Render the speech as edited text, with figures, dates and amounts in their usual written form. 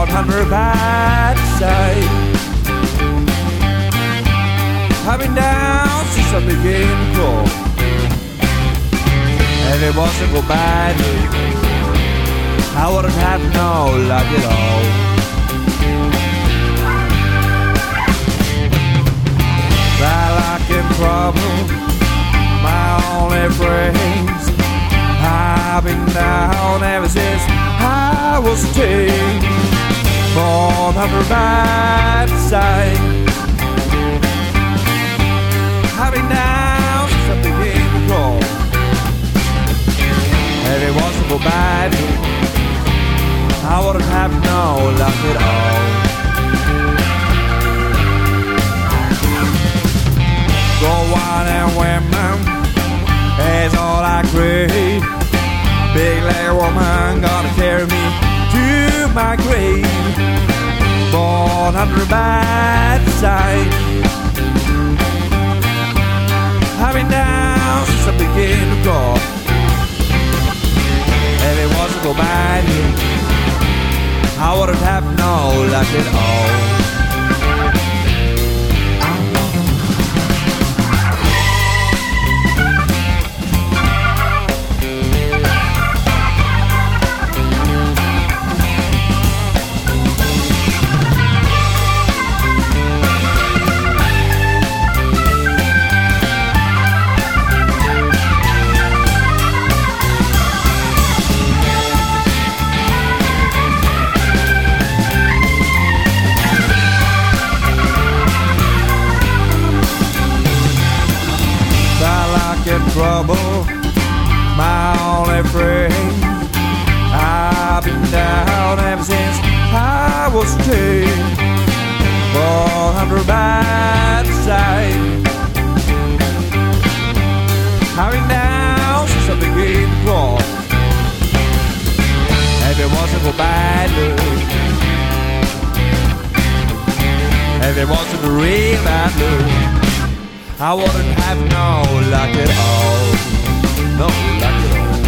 100 bad sight. I've been down since I began to crawl, and it wasn't for badly, I wouldn't have no luck at all. That luck and problem, my only friends. I've been down ever since I was 10. 100 bad sight. I've been down since I began to crawl, and it wasn't for bad, I wouldn't have no luck at all. Go on and women is all I crave. Big leg woman gonna carry me to my grave. 100 bad sight. I've been down since I began to crawl, and it wasn't for bad, I wouldn't have no luck at all. Trouble, my only friend. I've been down ever since I was 10. 100 bad sight. I've been down since I began to crawl, and if it wasn't for bad luck, if it wasn't for real bad luck, I wouldn't have no luck at all. No luck at all.